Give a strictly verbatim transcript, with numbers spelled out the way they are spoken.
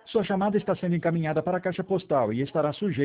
Sua chamada está sendo encaminhada para a caixa postal e estará sujeita